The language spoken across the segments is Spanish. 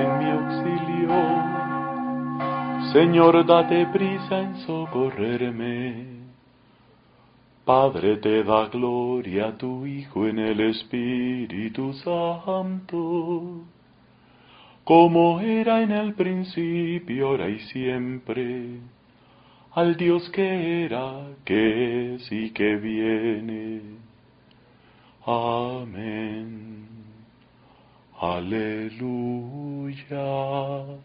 en mi auxilio. Señor, date prisa en socorrerme. Padre, te da gloria a tu Hijo en el Espíritu Santo, como era en el principio, ahora y siempre, al Dios que era, que es y que viene. Amén. Aleluya.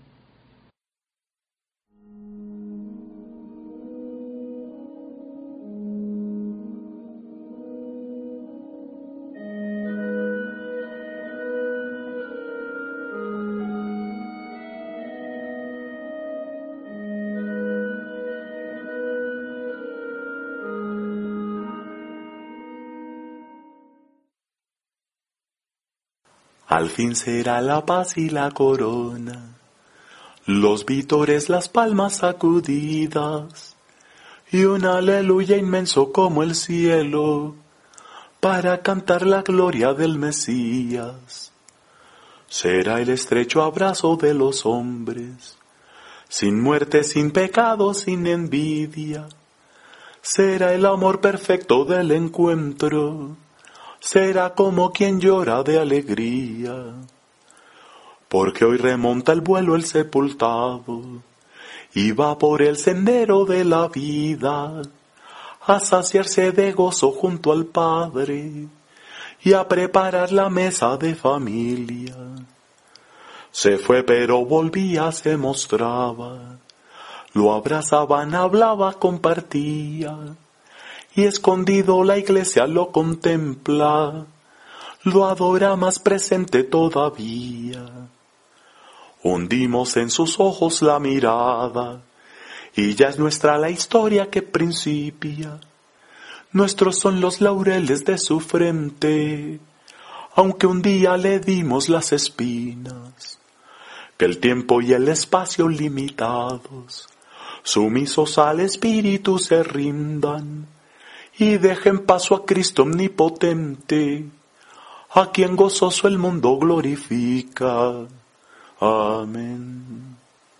Al fin será la paz y la corona, los vítores, las palmas sacudidas, y un aleluya inmenso como el cielo, para cantar la gloria del Mesías. Será el estrecho abrazo de los hombres, sin muerte, sin pecado, sin envidia. Será el amor perfecto del encuentro, será como quien llora de alegría. Porque hoy remonta el vuelo el sepultado, y va por el sendero de la vida, a saciarse de gozo junto al Padre, y a preparar la mesa de familia. Se fue pero volvía, se mostraba, lo abrazaban, hablaba, compartía, y escondido la iglesia lo contempla, lo adora más presente todavía. Hundimos en sus ojos la mirada, y ya es nuestra la historia que principia. Nuestros son los laureles de su frente, aunque un día le dimos las espinas. Que el tiempo y el espacio limitados, sumisos al Espíritu se rindan, y dejen paso a Cristo omnipotente, a quien gozoso el mundo glorifica. Amén.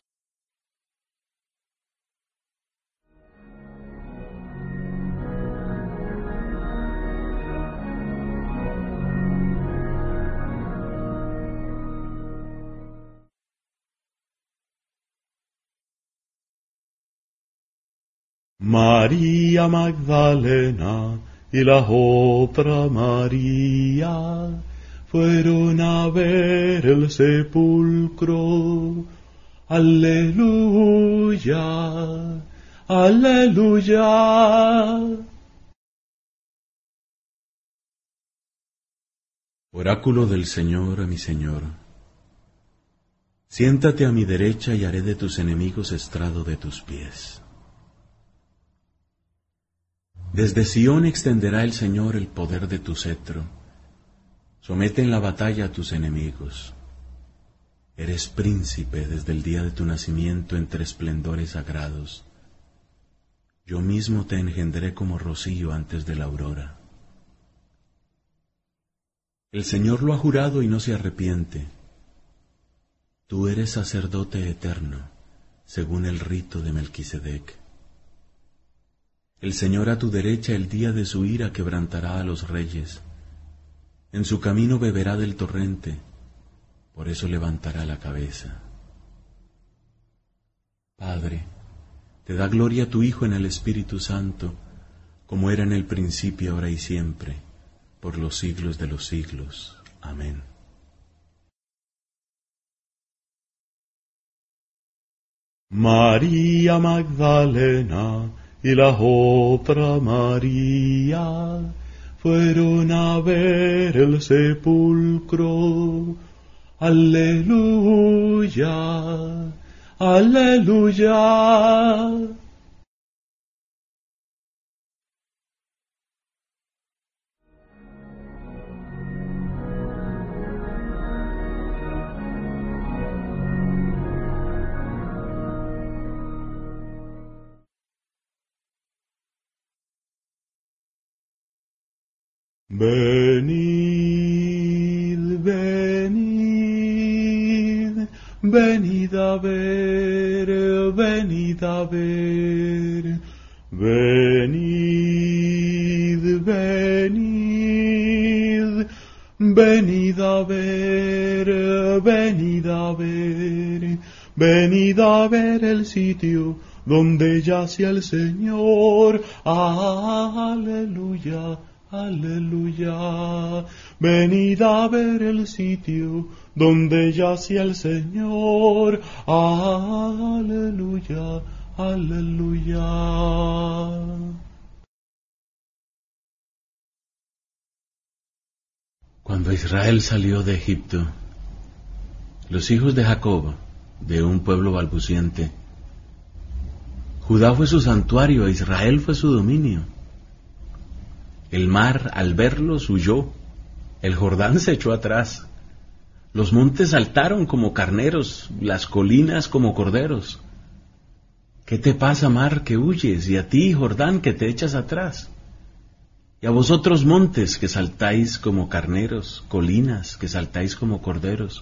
María Magdalena y la otra María fueron a ver el sepulcro. Aleluya, aleluya. Oráculo del Señor a mi Señor. Siéntate a mi derecha y haré de tus enemigos estrado de tus pies. Desde Sión extenderá el Señor el poder de tu cetro. Somete en la batalla a tus enemigos. Eres príncipe desde el día de tu nacimiento entre esplendores sagrados. Yo mismo te engendré como rocío antes de la aurora. El Señor lo ha jurado y no se arrepiente. Tú eres sacerdote eterno, según el rito de Melquisedec. El Señor a tu derecha el día de su ira quebrantará a los reyes. En su camino beberá del torrente, por eso levantará la cabeza. Padre, te da gloria tu Hijo en el Espíritu Santo, como era en el principio, ahora y siempre, por los siglos de los siglos. Amén. María Magdalena y la otra María fueron a ver el sepulcro. Aleluya, aleluya. Venid, venid, venid a ver, venid a ver, venid, venid, venid a ver, venid a ver, venid a ver el sitio donde yace el Señor, aleluya, aleluya. Venid a ver el sitio donde yace el Señor, aleluya, aleluya. Cuando Israel salió de Egipto, los hijos de Jacob, de un pueblo balbuciente, Judá fue su santuario, Israel fue su dominio. El mar, al verlos, huyó, el Jordán se echó atrás, los montes saltaron como carneros, las colinas como corderos. ¿Qué te pasa, mar, que huyes? Y a ti, Jordán, que te echas atrás. Y a vosotros, montes, que saltáis como carneros, colinas, que saltáis como corderos.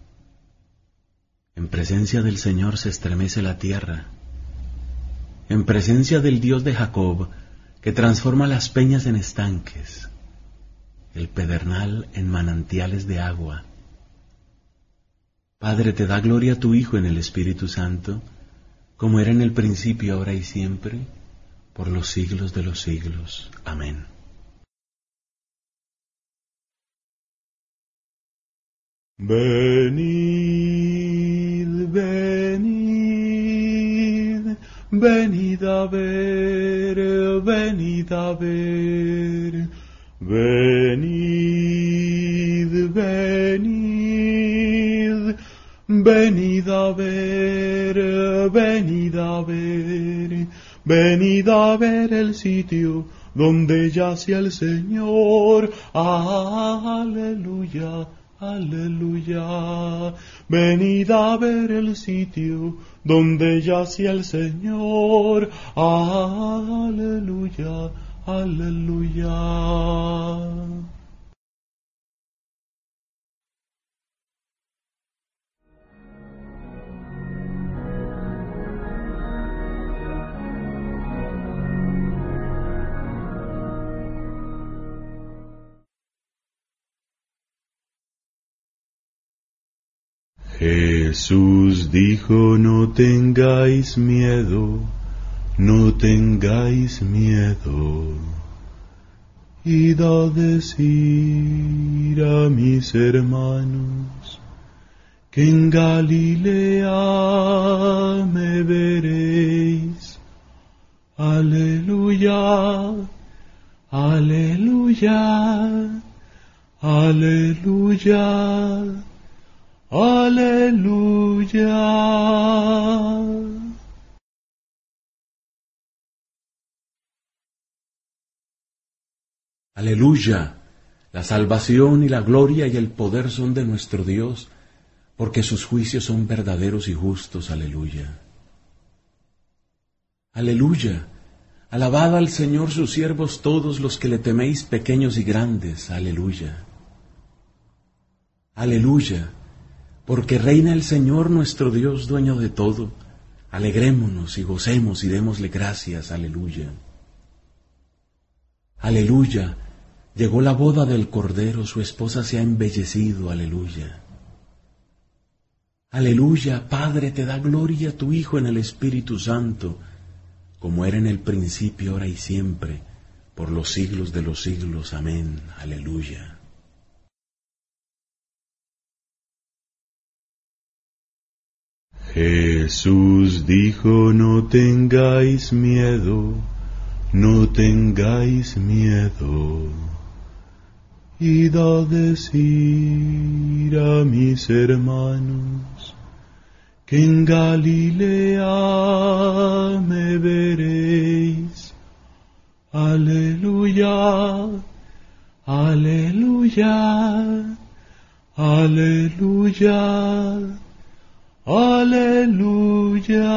En presencia del Señor se estremece la tierra, en presencia del Dios de Jacob, que transforma las peñas en estanques, el pedernal en manantiales de agua. Padre, te da gloria a tu Hijo en el Espíritu Santo, como era en el principio, ahora y siempre, por los siglos de los siglos. Amén. Venid, venid, venid a ver, venid a ver, venid, venid, venid a ver, venid a ver, venid a ver el sitio donde yace el Señor, aleluya, aleluya. Venid a ver el sitio donde yace el Señor, aleluya, aleluya. Jesús dijo: no tengáis miedo, no tengáis miedo. Id a decir a mis hermanos que en Galilea me veréis. Aleluya, aleluya, aleluya. Aleluya. Aleluya. La salvación y la gloria y el poder son de nuestro Dios, porque sus juicios son verdaderos y justos. Aleluya. Aleluya. Alabad al Señor sus siervos todos los que le teméis, pequeños y grandes. Aleluya. Aleluya. Porque reina el Señor nuestro Dios, dueño de todo. Alegrémonos y gocemos y démosle gracias. Aleluya. Aleluya. Llegó la boda del Cordero, su esposa se ha embellecido. Aleluya. Aleluya. Padre, te da gloria a tu Hijo en el Espíritu Santo, como era en el principio, ahora y siempre, por los siglos de los siglos. Amén. Aleluya. Jesús dijo: no tengáis miedo, no tengáis miedo. Id a decir a mis hermanos que en Galilea me veréis. Aleluya, aleluya, aleluya. Aleluya.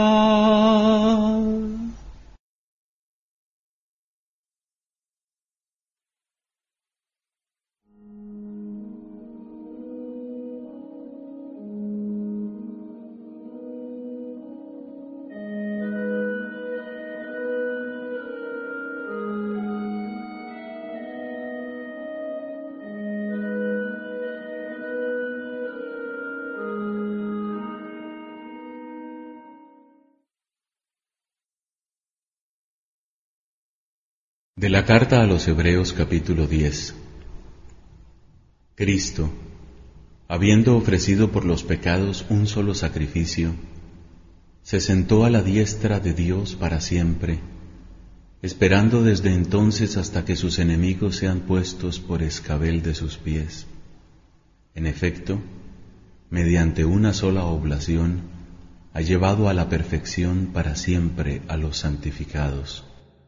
De la carta a los Hebreos capítulo 10. Cristo, habiendo ofrecido por los pecados un solo sacrificio, se sentó a la diestra de Dios para siempre, esperando desde entonces hasta que sus enemigos sean puestos por escabel de sus pies. En efecto, mediante una sola oblación, ha llevado a la perfección para siempre a los santificados.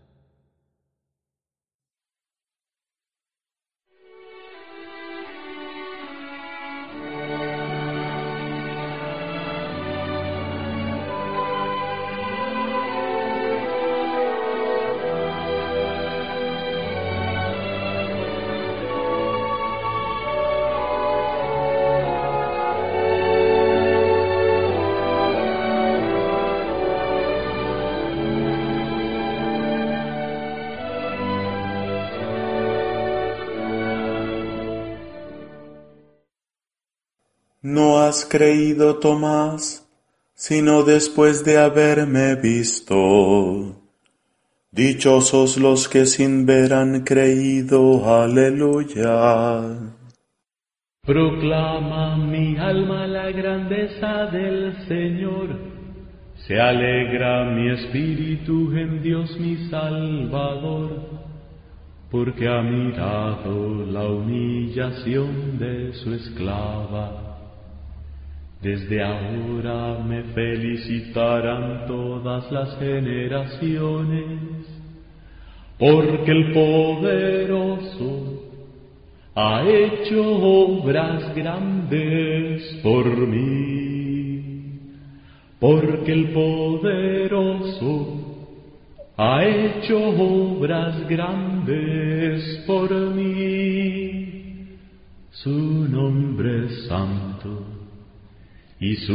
No has creído, Tomás, sino después de haberme visto. Dichosos los que sin ver han creído. Aleluya. Proclama mi alma la grandeza del Señor. Se alegra mi espíritu en Dios mi Salvador, porque ha mirado la humillación de su esclava. Desde ahora me felicitarán todas las generaciones, porque el poderoso ha hecho obras grandes por mí. Porque el poderoso ha hecho obras grandes por mí. Su nombre es santo y su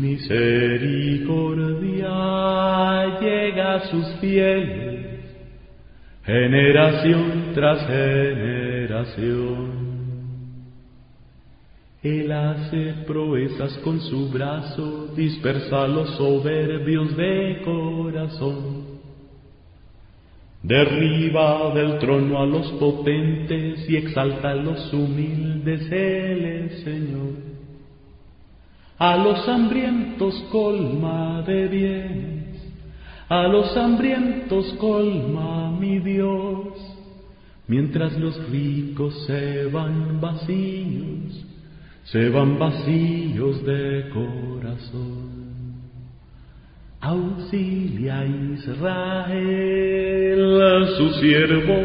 misericordia llega a sus fieles, generación tras generación. Él hace proezas con su brazo, dispersa a los soberbios de corazón. Derriba del trono a los potentes y exalta a los humildes. Él es Señor. A los hambrientos colma de bienes, a los hambrientos colma mi Dios, mientras los ricos se van vacíos de corazón. Auxilia a Israel, su siervo,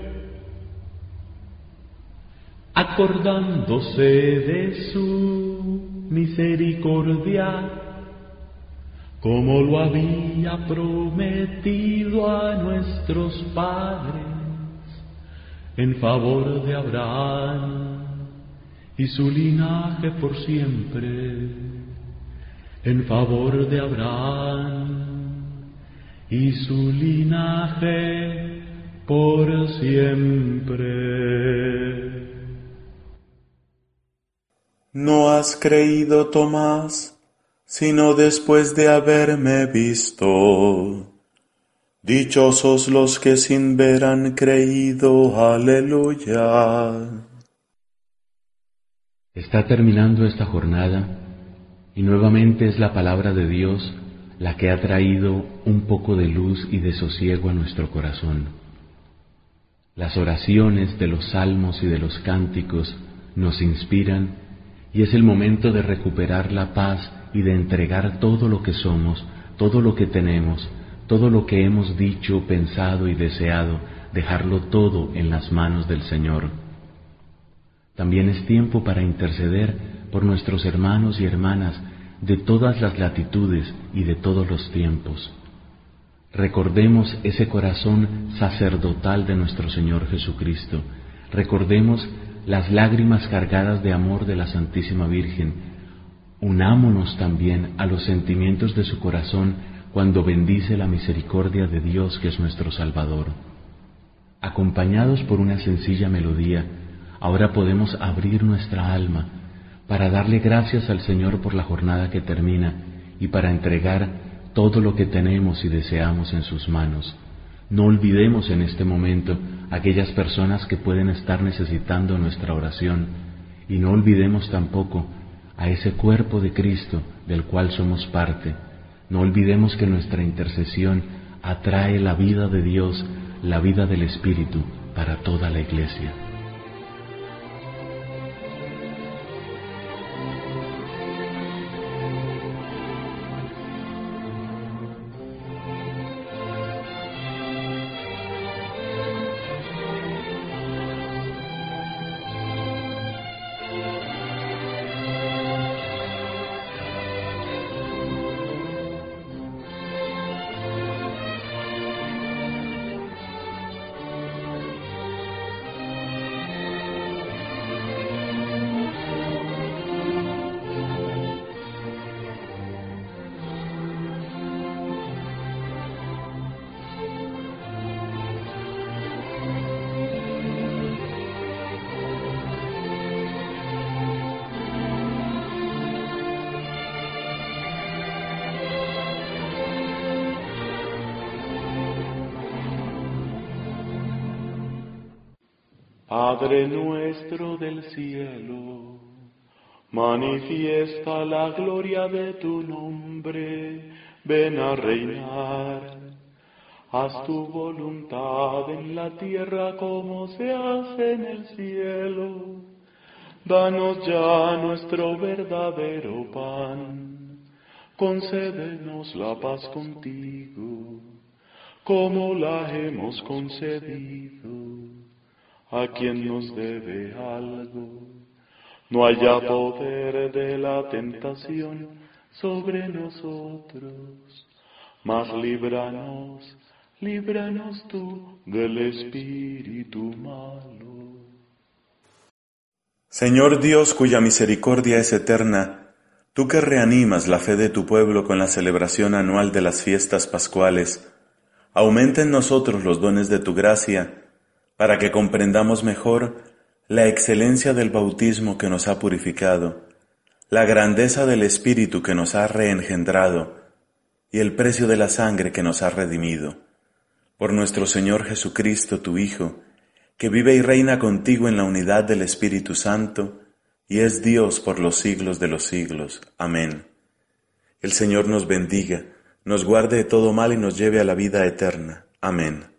acordándose de su misericordia, como lo había prometido a nuestros padres, en favor de Abraham y su linaje por siempre, en favor de Abraham y su linaje por siempre. No has creído, Tomás, sino después de haberme visto. Dichosos los que sin ver han creído. Aleluya. Está terminando esta jornada y nuevamente es la palabra de Dios la que ha traído un poco de luz y de sosiego a nuestro corazón. Las oraciones de los salmos y de los cánticos nos inspiran y es el momento de recuperar la paz y de entregar todo lo que somos, todo lo que tenemos, todo lo que hemos dicho, pensado y deseado, dejarlo todo en las manos del Señor. También es tiempo para interceder por nuestros hermanos y hermanas de todas las latitudes y de todos los tiempos. Recordemos ese corazón sacerdotal de nuestro Señor Jesucristo. Recordemos las lágrimas cargadas de amor de la Santísima Virgen. Unámonos también a los sentimientos de su corazón cuando bendice la misericordia de Dios que es nuestro Salvador. Acompañados por una sencilla melodía, ahora podemos abrir nuestra alma para darle gracias al Señor por la jornada que termina y para entregar todo lo que tenemos y deseamos en sus manos. No olvidemos en este momento aquellas personas que pueden estar necesitando nuestra oración, y no olvidemos tampoco a ese cuerpo de Cristo del cual somos parte. No olvidemos que nuestra intercesión atrae la vida de Dios, la vida del Espíritu para toda la Iglesia. Padre nuestro del cielo, manifiesta la gloria de tu nombre, ven a reinar. Haz tu voluntad en la tierra como se hace en el cielo. Danos ya nuestro verdadero pan, concédenos la paz contigo, como la hemos concedido a quien nos debe algo. No haya poder de la tentación sobre nosotros, mas líbranos tú del espíritu malo. Señor Dios, cuya misericordia es eterna, tú que reanimas la fe de tu pueblo con la celebración anual de las fiestas pascuales, aumenta en nosotros los dones de tu gracia, para que comprendamos mejor la excelencia del bautismo que nos ha purificado, la grandeza del Espíritu que nos ha reengendrado y el precio de la sangre que nos ha redimido. Por nuestro Señor Jesucristo, tu Hijo, que vive y reina contigo en la unidad del Espíritu Santo, y es Dios por los siglos de los siglos. Amén. El Señor nos bendiga, nos guarde de todo mal y nos lleve a la vida eterna. Amén.